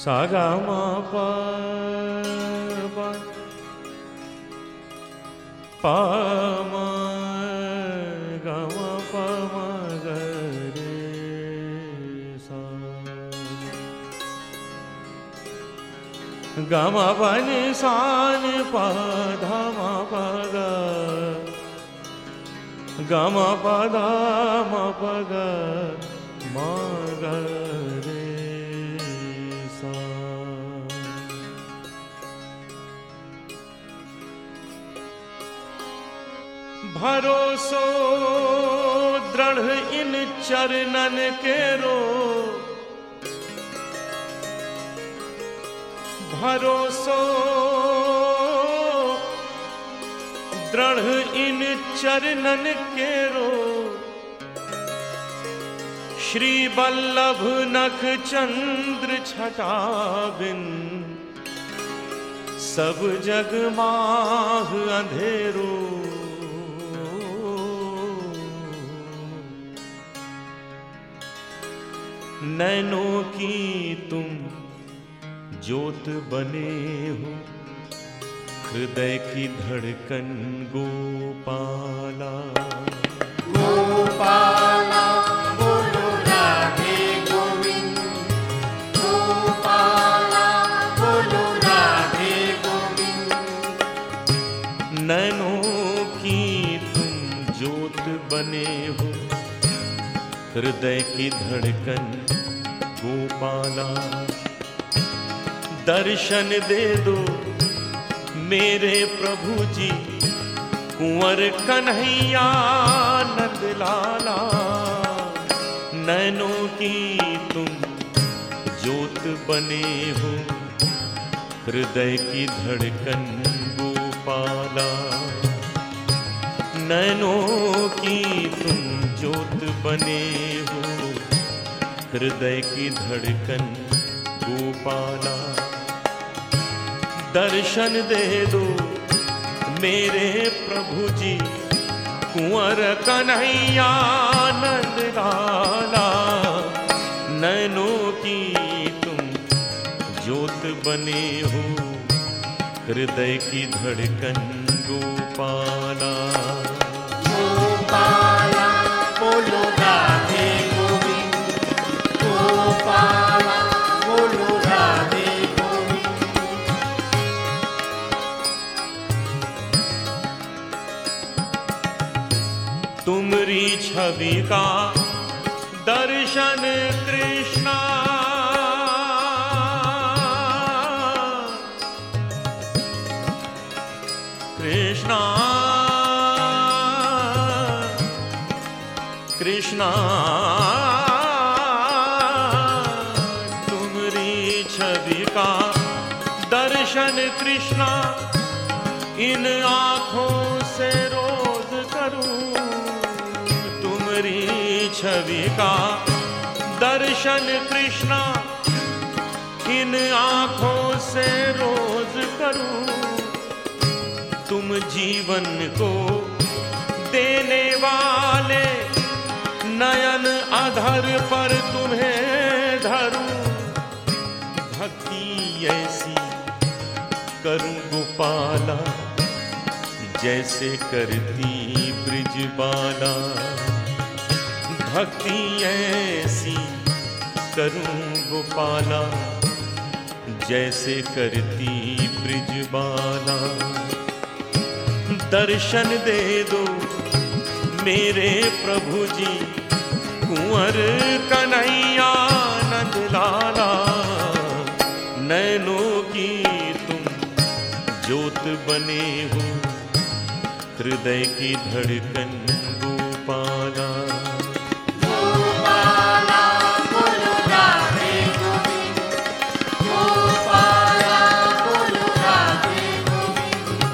सा गा मा पा पा मा गा मा पा मा गा रे सा गा मा पा नि सा नि पा धा मा पा गा मा पा धा मा पा गा मा गा रे सा। भरोसो दृढ़ इन चरणन केरो, भरोसो दृढ़ इन चरणन केरो, श्री वल्लभ नख चंद्र छटा बिन, सब जग माह अंधेरो। नैनों की तुम ज्योत बने हो, हृदय की धड़कन गोपाला। गोपाला बोलो राधे गोविंद, गोपाला बोलो राधे गोविंद। नैनों की तुम ज्योत बने हो, हृदय की धड़कन गोपाला। दर्शन दे दो मेरे प्रभु जी, कुंवर कन्हैया नंद लाला। नैनों की तुम ज्योत बने हो, हृदय की धड़कन गोपाला। नैनों की तुम ज्योत बने हो, हृदय की धड़कन गोपाला। दर्शन दे दो मेरे प्रभु जी, कुंवर कन्हैया नंद लाला। नैनों की तुम ज्योत बने हो, हृदय की धड़कन गोपाला। गोपाला बोलो राधे गोविंद, गोपाला बोलो राधे गोविंद। तुमरी छवि का दर्शन कृष्णा, कृष्णा कृष्णा। तुमरी छवि का दर्शन कृष्णा, इन आँखों से रोज करूं। तुमरी छवि का दर्शन कृष्णा, इन आँखों से रोज करूं। तुम जीवन को देने वाले, नयन अधर पर तुम्हें धरूं। भक्ति ऐसी करूं गोपाला, जैसे करती ब्रिजबाला। भक्ति ऐसी करूं गोपाला, जैसे करती ब्रिजबाला। दर्शन दे दो मेरे प्रभु जी, कुंवर कन्हैया नंद लाला। नैनों की तुम ज्योत बने हो, हृदय की धड़कन गोपाला। गोपाला बोलो राधे गोविंद, गोपाला बोलो राधे गोविंद।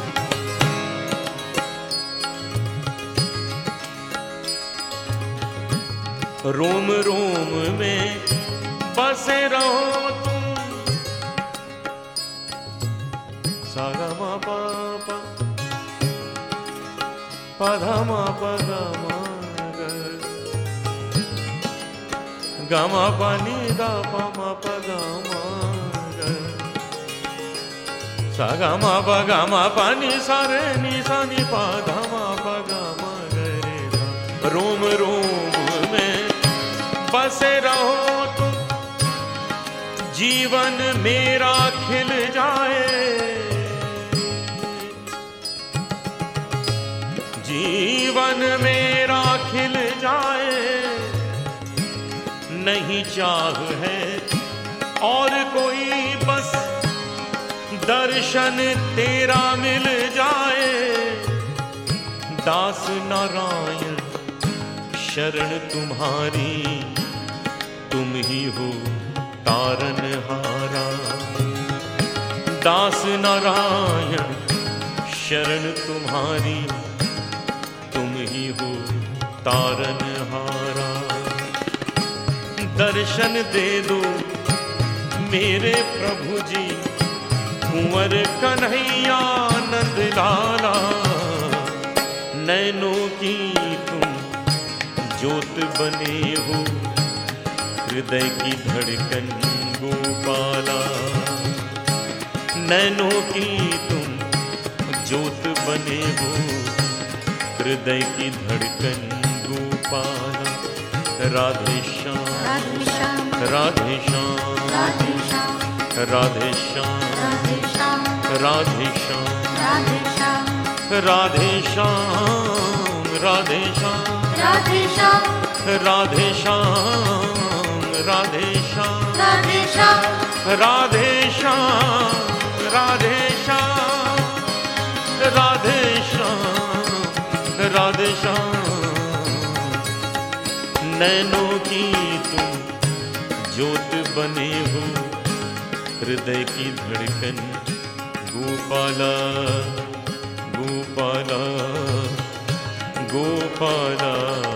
रोम रोम में बसे रहो तुम, सा गा मा पा पा पा धा मा पा गा मा गा, गा मा पा नि दा पा मा पा गा मा सा ग म प ग म प नि सा रे नि सा नि प ध म प ग म ग रे सा। रोम रोम में बसे रहो तुम, जीवन मेरा खिल जाए, जीवन मेरा खिल जाए। नहीं चाह है और कोई, बस दर्शन तेरा मिल जाए। दास नारायण शरण तुम्हारी, तुम ही हो तारनहारा। दास नारायण शरण तुम्हारी, तुम ही हो तारनहारा। दर्शन दे दो मेरे प्रभु जी, कुंवर कन्हैया नंद लाला। नैनों की तुम ज्योत बने हो, हृदय की धड़कन गोपाला। नैनों की तुम ज्योत बने हो, हृदय की धड़कन गोपाला। राधे श्याम राधे श्याम राधे श्याम राधे श्याम राधे श्याम राधे श्याम राधे श्याम राधे श्याम राधे श्याम राधे श्याम राधे श्याम राधे श्याम राधे श्याम राधे श्याम राधे श्याम राधे श्याम राधे श्याम राधे श्याम। नैनों की तुम ज्योत बने हो, हृदय की धड़कन गोपाला गोपाला गोपाला।